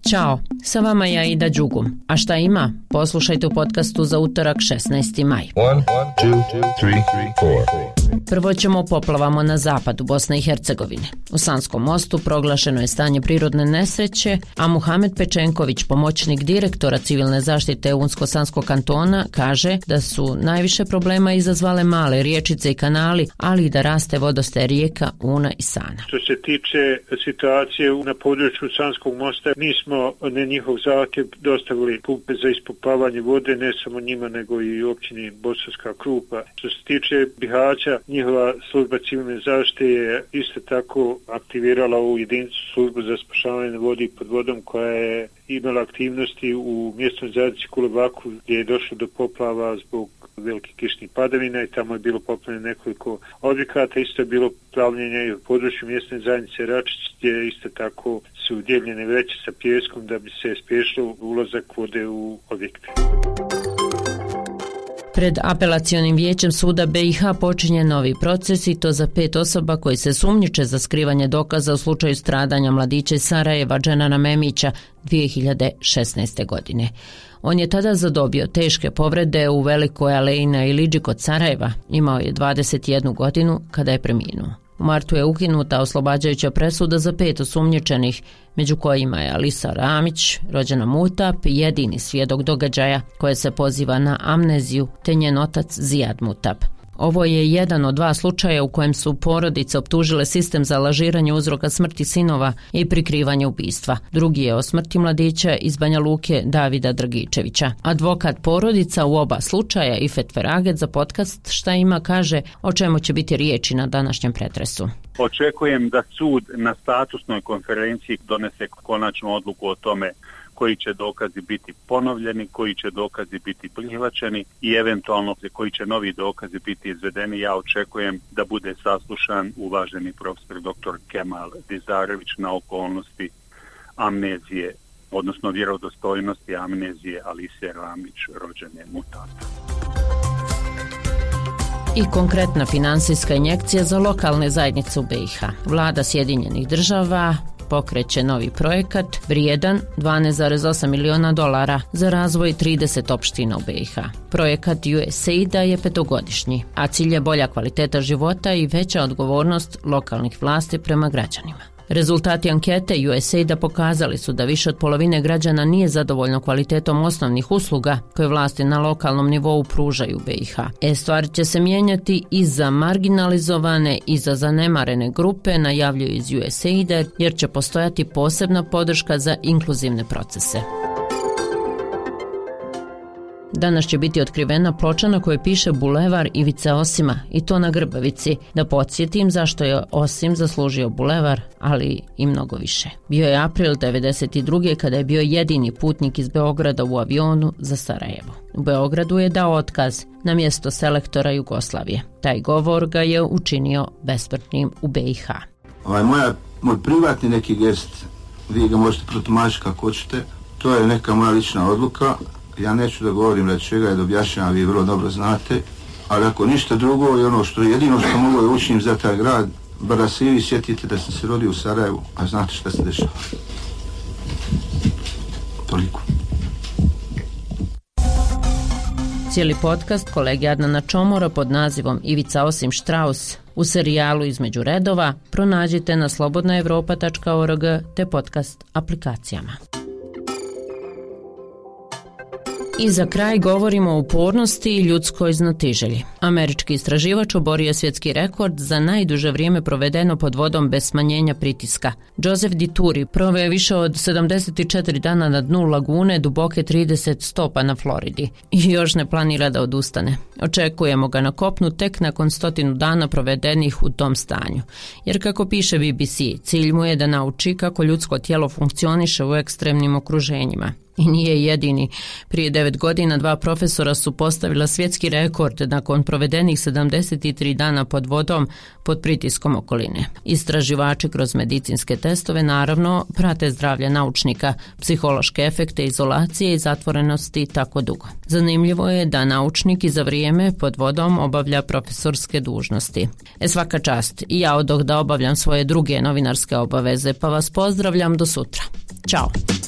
Ćao, sa vama je Aida Đugum. A šta ima? Poslušajte u podcastu za utorak 16. maj. 1, 2, 3, 4. Prvo ćemo poplavamo na zapadu Bosne i Hercegovine. U Sanskom mostu proglašeno je stanje prirodne nesreće, a Muhamed Pečenković, pomoćnik direktora civilne zaštite Unsko-Sanskog kantona, kaže da su najviše problema izazvale male riječice i kanali, ali i da raste vodostaj rijeka Una i Sana. Što se tiče situacije na području Sanskog mosta, mi smo na njihov zahtjev dostavili pumpe za ispumpavanje vode, ne samo njima nego i općini Bosanska Krupa. Što se tiče Bihaća, njihova služba civilne zaštite je isto tako aktivirala ovu jedinicu službu za spašavanje vodi pod vodom koja je imala aktivnosti u mjesnoj zajednici Kulebaku gdje je došlo do poplava zbog velikih kišnih padavina i tamo je bilo poplavljeno nekoliko objekata. Isto je bilo plavljenje i u području mjesne zajednice Račić gdje isto tako su udjeljene vreće sa pijeskom da bi se spriječilo ulazak vode u objekte. Pred apelacionim vijećem suda BiH počinje novi proces i to za 5 osoba koji se sumnjiče za skrivanje dokaza u slučaju stradanja mladića iz Sarajeva Dženana Memića 2016. godine. On je tada zadobio teške povrede u Velikoj aleji na Ilidži kod Sarajeva. Imao je 21 godinu kada je preminuo. U martu je ukinuta oslobađajuća presuda za 5 osumnjičenih, među kojima je Alisa Ramić, rođena Mutap, jedini svjedok događaja koje se poziva na amneziju, te njen otac Zijad Mutap. Ovo je jedan od 2 slučaja u kojem su porodice optužile sistem za lažiranje uzroka smrti sinova i prikrivanje ubistva. Drugi je o smrti mladića iz Banja Luke Davida Dragičevića. Advokat porodica u oba slučaja Ifet Feraget za podcast Šta ima kaže o čemu će biti riječi na današnjem pretresu. Očekujem da sud na statusnoj konferenciji donese konačnu odluku o tome koji će dokazi biti ponovljeni, koji će dokazi biti prihvaćeni i eventualno koji će novi dokazi biti izvedeni. Ja očekujem da bude saslušan uvaženi profesor dr. Kemal Dizarević na okolnosti amnezije, odnosno vjerodostojnosti amnezije Alise Ramić, rođene Mutapa. I konkretna finansijska injekcija za lokalne zajednice u BiH. Vlada Sjedinjenih Država pokreće novi projekat vrijedan $12,8 miliona za razvoj 30 opština u BiH. Projekat USAID-a je 5-godišnji, a cilj je bolja kvaliteta života i veća odgovornost lokalnih vlasti prema građanima. Rezultati ankete USAID-a pokazali su da više od polovine građana nije zadovoljno kvalitetom osnovnih usluga koje vlasti na lokalnom nivou pružaju u BiH. Stvari će se mijenjati i za marginalizovane i za zanemarene grupe, najavljuju iz USAID-a, jer će postojati posebna podrška za inkluzivne procese. Danas će biti otkrivena ploča na kojoj piše Bulevar Ivice Osima i to na Grbavici. Da podsjetim zašto je Osim zaslužio bulevar, ali i mnogo više. Bio je april 1992. kada je bio jedini putnik iz Beograda u avionu za Sarajevo. U Beogradu je dao otkaz na mjesto selektora Jugoslavije. Taj govor ga je učinio besmrtnim u BiH. Moj privatni neki gest, vi ga možete protumačiti kako hoćete, to je neka moja lična odluka. Ja neću da govorim da čega je da objašnjavam, vi vrlo dobro znate, ali ako ništa drugo i ono što jedino što mogu da učinim za taj grad, bar da se i vi sjetite da sam se rodio u Sarajevu, a znate šta se dešava. Toliko. Cijeli podcast kolege Adnana Čomora pod nazivom Ivica Osim Štraus u serijalu Između redova pronađite na slobodnaevropa.org te podcast aplikacijama. I za kraj govorimo o upornosti i ljudskoj znatiželji. Američki istraživač oborio je svjetski rekord za najduže vrijeme provedeno pod vodom bez smanjenja pritiska. Joseph Dituri proveo je više od 74 dana na dnu lagune duboke 30 stopa na Floridi i još ne planira da odustane. Očekujemo ga na kopnu tek nakon 100 dana provedenih u tom stanju. Jer kako piše BBC, cilj mu je da nauči kako ljudsko tijelo funkcioniše u ekstremnim okruženjima. I nije jedini. Prije 9 godina 2 profesora su postavila svjetski rekord nakon provedenih 73 dana pod vodom pod pritiskom okoline. Istraživači kroz medicinske testove naravno prate zdravlje naučnika, psihološke efekte izolacije i zatvorenosti tako dugo. Zanimljivo je da naučnik i za vrijeme pod vodom obavlja profesorske dužnosti. Svaka čast, i ja odoh da obavljam svoje druge novinarske obaveze, pa vas pozdravljam do sutra. Ćao!